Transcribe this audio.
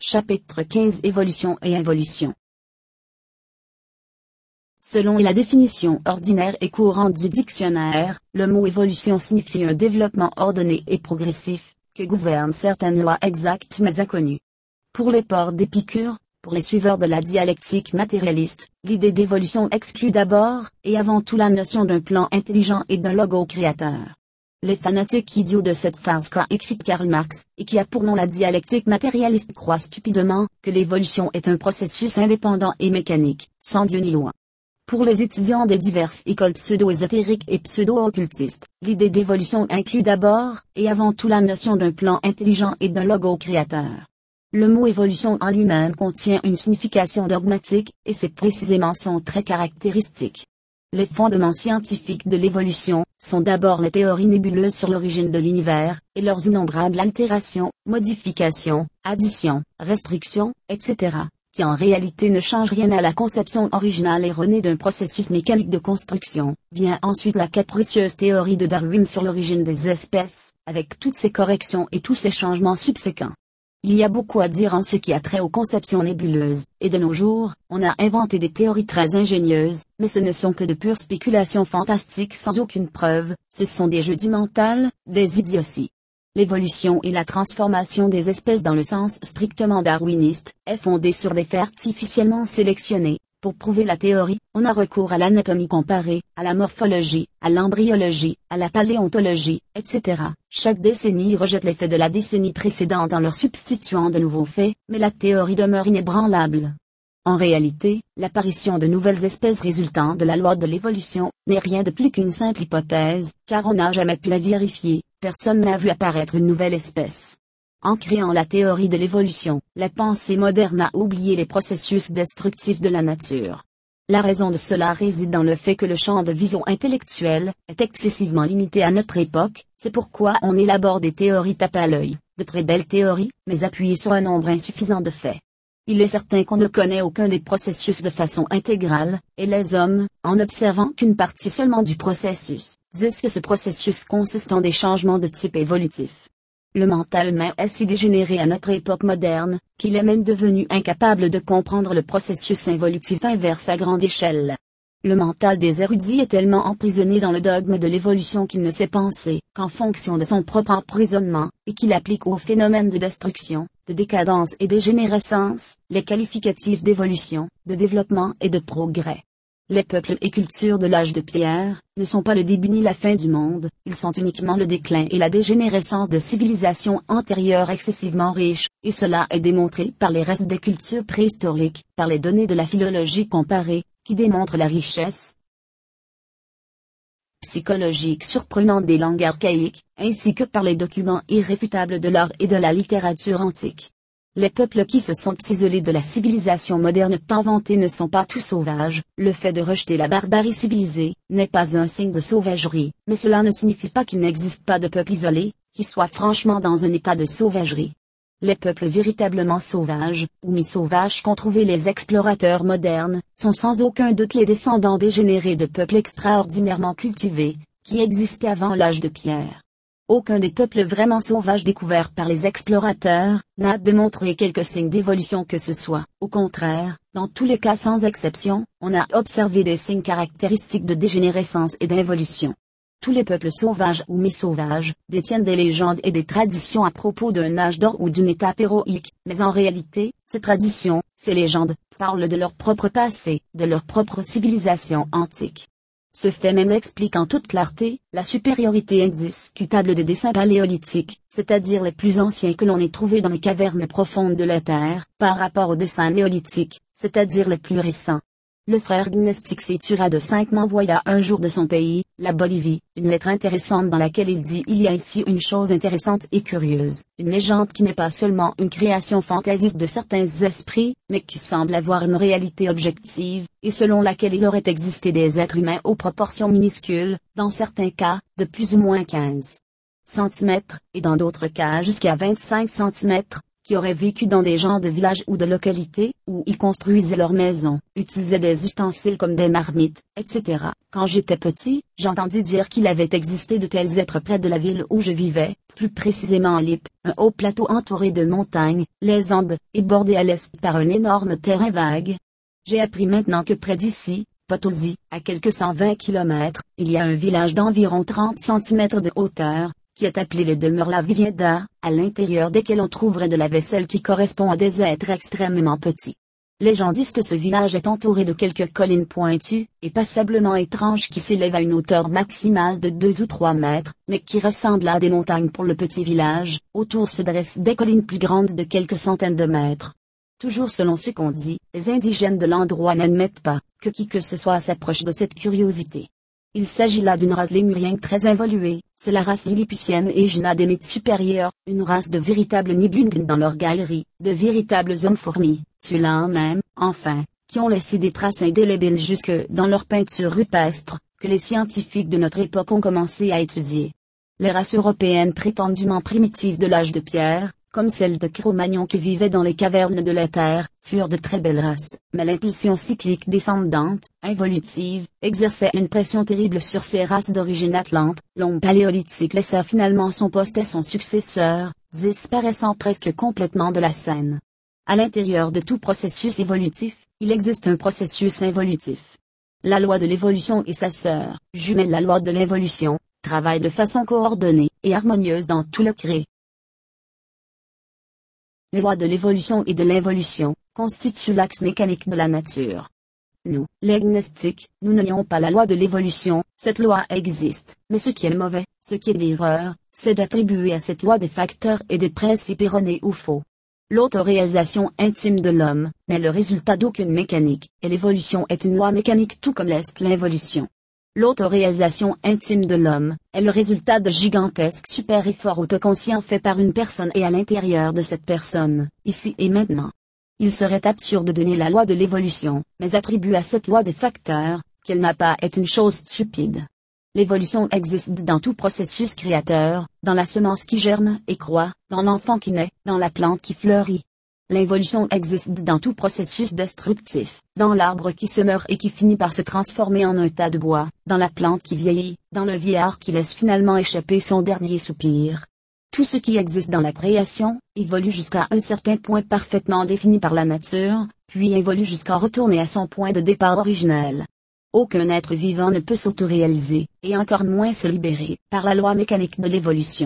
Chapitre 15 Évolution et involution. Selon la définition ordinaire et courante du dictionnaire, le mot évolution signifie un développement ordonné et progressif, que gouvernent certaines lois exactes mais inconnues. Pour les porcs d'Épicure, pour les suiveurs de la dialectique matérialiste, l'idée d'évolution exclut d'abord et avant tout la notion d'un plan intelligent et d'un logo créateur. Les fanatiques idiots de cette farce qu'a écrite Karl Marx, et qui a pour nom la dialectique matérialiste, croient stupidement que l'évolution est un processus indépendant et mécanique, sans Dieu ni loi. Pour les étudiants des diverses écoles pseudo-ésotériques et pseudo-occultistes, l'idée d'évolution inclut d'abord et avant tout la notion d'un plan intelligent et d'un logo créateur. Le mot évolution en lui-même contient une signification dogmatique, et c'est précisément son trait caractéristique. Les fondements scientifiques de l'évolution sont d'abord les théories nébuleuses sur l'origine de l'univers, et leurs innombrables altérations, modifications, additions, restrictions, etc., qui en réalité ne changent rien à la conception originale erronée d'un processus mécanique de construction. Vient ensuite la capricieuse théorie de Darwin sur l'origine des espèces, avec toutes ses corrections et tous ses changements subséquents. Il y a beaucoup à dire en ce qui a trait aux conceptions nébuleuses, et de nos jours, on a inventé des théories très ingénieuses, mais ce ne sont que de pures spéculations fantastiques sans aucune preuve, ce sont des jeux du mental, des idioties. L'évolution et la transformation des espèces dans le sens strictement darwiniste, est fondée sur des faits artificiellement sélectionnés. Pour prouver la théorie, on a recours à l'anatomie comparée, à la morphologie, à l'embryologie, à la paléontologie, etc. Chaque décennie rejette les faits de la décennie précédente en leur substituant de nouveaux faits, mais la théorie demeure inébranlable. En réalité, l'apparition de nouvelles espèces résultant de la loi de l'évolution n'est rien de plus qu'une simple hypothèse, car on n'a jamais pu la vérifier, personne n'a vu apparaître une nouvelle espèce. En créant la théorie de l'évolution, la pensée moderne a oublié les processus destructifs de la nature. La raison de cela réside dans le fait que le champ de vision intellectuelle est excessivement limité à notre époque, c'est pourquoi on élabore des théories tape à l'œil, de très belles théories, mais appuyées sur un nombre insuffisant de faits. Il est certain qu'on ne connaît aucun des processus de façon intégrale, et les hommes, en observant qu'une partie seulement du processus, disent que ce processus consiste en des changements de type évolutif. Le mental humain est si dégénéré à notre époque moderne, qu'il est même devenu incapable de comprendre le processus involutif inverse à grande échelle. Le mental des érudits est tellement emprisonné dans le dogme de l'évolution qu'il ne sait penser qu'en fonction de son propre emprisonnement, et qu'il applique aux phénomènes de destruction, de décadence et dégénérescence, les qualificatifs d'évolution, de développement et de progrès. Les peuples et cultures de l'âge de pierre ne sont pas le début ni la fin du monde, ils sont uniquement le déclin et la dégénérescence de civilisations antérieures excessivement riches, et cela est démontré par les restes des cultures préhistoriques, par les données de la philologie comparée, qui démontrent la richesse psychologique surprenante des langues archaïques, ainsi que par les documents irréfutables de l'art et de la littérature antique. Les peuples qui se sont isolés de la civilisation moderne tant vantée ne sont pas tous sauvages, le fait de rejeter la barbarie civilisée n'est pas un signe de sauvagerie, mais cela ne signifie pas qu'il n'existe pas de peuple isolé, qui soit franchement dans un état de sauvagerie. Les peuples véritablement sauvages, ou mi-sauvages qu'ont trouvé les explorateurs modernes, sont sans aucun doute les descendants dégénérés de peuples extraordinairement cultivés, qui existaient avant l'âge de pierre. Aucun des peuples vraiment sauvages découverts par les explorateurs n'a démontré quelque signe d'évolution que ce soit. Au contraire, dans tous les cas sans exception, on a observé des signes caractéristiques de dégénérescence et d'involution. Tous les peuples sauvages ou mi-sauvages détiennent des légendes et des traditions à propos d'un âge d'or ou d'une étape héroïque, mais en réalité, ces traditions, ces légendes, parlent de leur propre passé, de leur propre civilisation antique. Ce fait même explique en toute clarté la supériorité indiscutable des dessins paléolithiques, c'est-à-dire les plus anciens que l'on ait trouvés dans les cavernes profondes de la Terre, par rapport aux dessins néolithiques, c'est-à-dire les plus récents. Le frère gnostique Sétura de 5 m'envoya un jour de son pays, la Bolivie, une lettre intéressante dans laquelle il dit: il y a ici une chose intéressante et curieuse, une légende qui n'est pas seulement une création fantaisiste de certains esprits, mais qui semble avoir une réalité objective, et selon laquelle il aurait existé des êtres humains aux proportions minuscules, dans certains cas, de plus ou moins 15 cm, et dans d'autres cas jusqu'à 25 cm, qui auraient vécu dans des genres de villages ou de localités, où ils construisaient leurs maisons, utilisaient des ustensiles comme des marmites, etc. Quand j'étais petit, j'entendis dire qu'il avait existé de tels êtres près de la ville où je vivais, plus précisément à Lippe, un haut plateau entouré de montagnes, les Andes, et bordé à l'est par un énorme terrain vague. J'ai appris maintenant que près d'ici, Potosi, à quelques 120 km, il y a un village d'environ 30 cm de hauteur, qui est appelé les demeures La Vivienda, à l'intérieur desquelles on trouverait de la vaisselle qui correspond à des êtres extrêmement petits. Les gens disent que ce village est entouré de quelques collines pointues, et passablement étranges qui s'élèvent à une hauteur maximale de 2 ou 3 mètres, mais qui ressemblent à des montagnes pour le petit village. Autour se dressent des collines plus grandes de quelques centaines de mètres. Toujours selon ce qu'on dit, les indigènes de l'endroit n'admettent pas que qui que ce soit s'approche de cette curiosité. Il s'agit là d'une race lémurienne très évoluée, c'est la race lilliputienne et gynadémite supérieure, une race de véritables Nibelungen dans leur galerie, de véritables hommes-fourmis, ceux-là même, enfin, qui ont laissé des traces indélébiles jusque dans leurs peintures rupestres, que les scientifiques de notre époque ont commencé à étudier. Les races européennes prétendument primitives de l'âge de pierre, comme celles de Cro-Magnon qui vivaient dans les cavernes de la Terre, furent de très belles races, mais l'impulsion cyclique descendante, involutive, exerçait une pression terrible sur ces races d'origine atlante. L'homme paléolithique laissa finalement son poste à son successeur, disparaissant presque complètement de la scène. À l'intérieur de tout processus évolutif, il existe un processus involutif. La loi de l'évolution et sa sœur, jumelle la loi de l'évolution, travaillent de façon coordonnée et harmonieuse dans tout le cré. Les lois de l'évolution et de l'involution constituent l'axe mécanique de la nature. Nous, les gnostiques, nous ne nions pas la loi de l'évolution, cette loi existe, mais ce qui est mauvais, ce qui est l'erreur, c'est d'attribuer à cette loi des facteurs et des principes erronés ou faux. L'autoréalisation intime de l'homme n'est le résultat d'aucune mécanique, et l'évolution est une loi mécanique tout comme l'est l'involution. L'autoréalisation intime de l'homme est le résultat de gigantesques super efforts autoconscients faits par une personne et à l'intérieur de cette personne, ici et maintenant. Il serait absurde de nier la loi de l'évolution, mais attribuer à cette loi des facteurs, qu'elle n'a pas, est une chose stupide. L'évolution existe dans tout processus créateur, dans la semence qui germe et croît, dans l'enfant qui naît, dans la plante qui fleurit. L'involution existe dans tout processus destructif, dans l'arbre qui se meurt et qui finit par se transformer en un tas de bois, dans la plante qui vieillit, dans le vieillard qui laisse finalement échapper son dernier soupir. Tout ce qui existe dans la création, évolue jusqu'à un certain point parfaitement défini par la nature, puis évolue jusqu'à retourner à son point de départ originel. Aucun être vivant ne peut s'autoréaliser, et encore moins se libérer, par la loi mécanique de l'évolution.